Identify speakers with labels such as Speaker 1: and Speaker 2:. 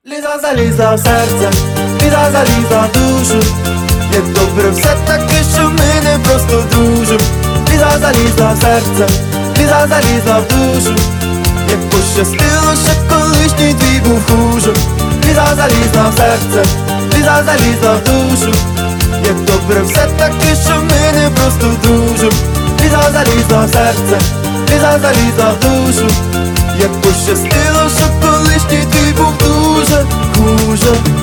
Speaker 1: Ліза в серце, ліза в душу. Як добре все таки, що ми не просто дружим. Ліза в серце, ліза в душу. Як пощастило, що колишній твій був хуже. Ліза в серце, ліза в душу. Як добре все таки, що ми не просто дружим. Ліза в серце, ліза в душу. Як пощастило, що колишній твій був дуже хуже.